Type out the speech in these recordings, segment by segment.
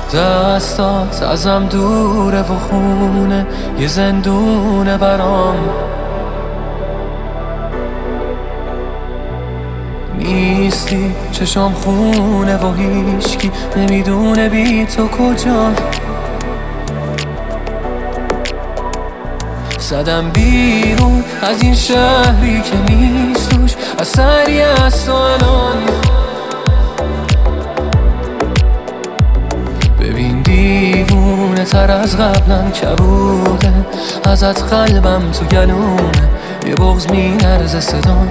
دستات ازم دوره و خونه یه زندونه برام. نیستی چشام خونه و هیچکی نمیدونه بی تو کجا. زدم بیرون از این شهری که نیست توش اثری از تو الان. ببین دیوونه تر از قبلم کبوده ازت قلبم تو گلونه یه بغض میلرزه صدام.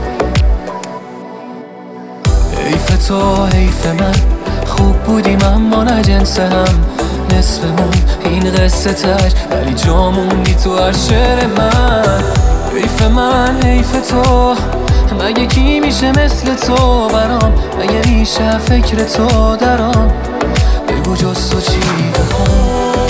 حیف تو حیف من خوب بودیم اما نه جنس هم نصفمون این قصه تش ولی جاموندی تو هر شعر من. حیف من حیف تو مگه کی میشه مثل تو برام مگه میشه فکر تو درام. بگو جز تو چی بخوام.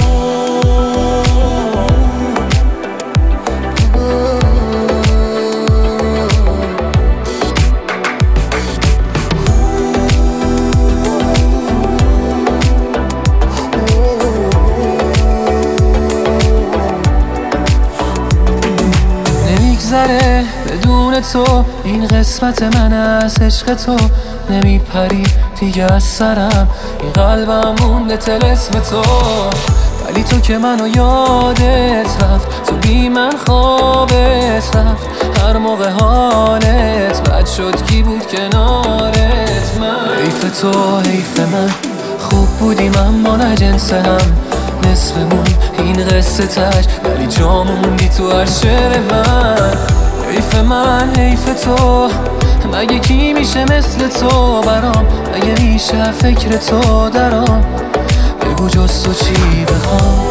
نمیگذره بدون تو این قسمت من از عشق تو نمیپری دیگه از سرم این قلبم مونده طلسم تو. ولی تو که منو یادت رفت تو بی من خوابت رفت هر موقع حالت بد شد کی بود کنارت من. حیف تو حیف من خوب بودیم اما نه جنس هم نصفمون این قصه تش ولی جاموندی تو هر شعر من. حیف من حیف تو مگه کی میشه مثل تو برام مگه میشه فکر تو درام. بگو جز تو چی بخوام.